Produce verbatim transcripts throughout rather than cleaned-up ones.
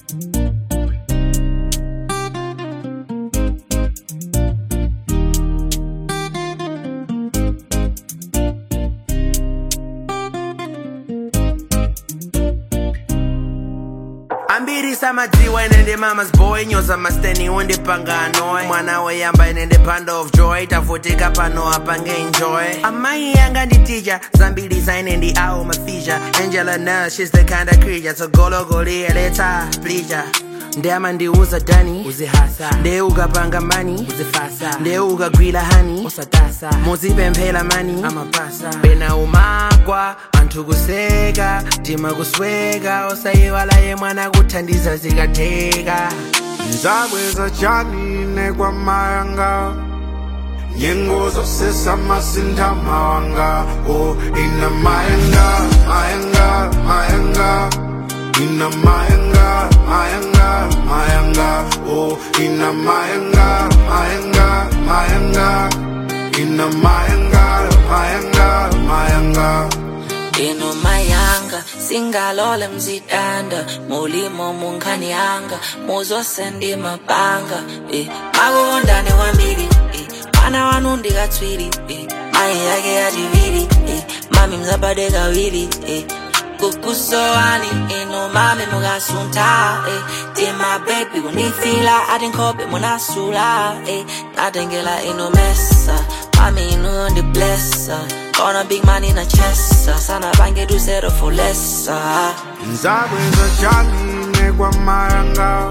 Ambiri samadziwa inende mama's boy nyoza masteni undi pangano mwana we yamba inende panda of joy tafutika pano apange enjoy amai yanga ndi teacher zambiri zainendi awo mafisha Angela Nurse she's the kind of creature so golo goli eleta pleasure Ndema ndiuza dani uzihasa nde ukapanga mani uzifasa nde ukagwila hani usatasa muzipemphela mani amapasa pena umakwa anthu kuseka tima kusweka osayiwala ye mwana kuthandiza zikatheka nzabweza chanine kwa mayanga nyengo zosesa masintha mawanga oh ina mayanga mayanga mayanga ina mayanga mayanga mayanga oh ina mayanga mayanga mayanga ina mayanga mayanga mayanga ino mayanga singalole mzidanda mulimo munkani yanga muzo sendi mabanga eh makondane wambili eh mana wanundi katswiri eh mayi yake yadivili eh mami mzabade kawili eh kukusowani ino mami mukasunta eh dear my baby unifila adinkobe munasula eh nadengela ino mesa mami ino ndi blessa gonna big man in a chest sana bange do zero for less nzabweza chanine kwa mayanga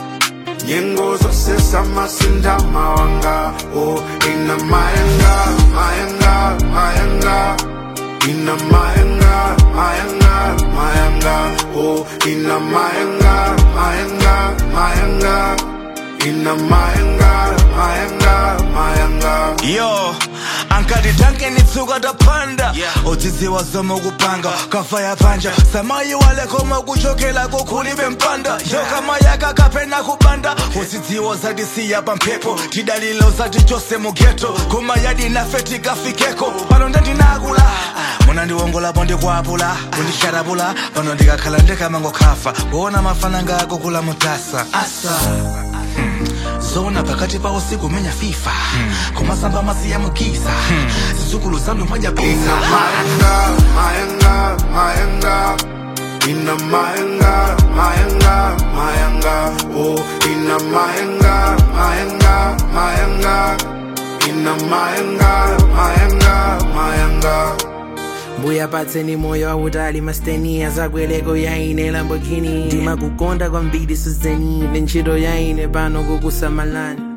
nyengo zosesa masintha mawanga oh ina mayanga mayanga mayanga ina mayanga mayanga mayanga oh ina mayanga mayanga mayanga ina mayanga mayanga mayanga yo ankadi tanke nitsuka tapanda yeah. Odzidziwa zoma kupanga kafaya panja samayi wale koma kuchokela kukulibe mpanda yo kama yaka kapena kubanda odzidziwa zadisiya pampepo tidalilo zati chose mugeto kuma yadi na feti kafikeko pano ndandinakula muna ndiwongola bondi kwapula kundisharabula pano ndikakhala ndekamango kafa kuona mafana ngako kula mutasa asa hmm. Zona pakati pa usiku menya FIFA hmm. Kumasamba masi ya mukisa hmm. Zizukulu zandu mwaja pisa ina mayanga mayanga mayanga ina mayanga mayanga mayanga oh ina mayanga mayanga mayanga ina mayanga mayanga mayanga Mbuya patseni moyo awutali masteni azakweleko yaine Lamborghini Ndima kukonda kwa mbidi suzeni Nenchito yaine pano kukusamalani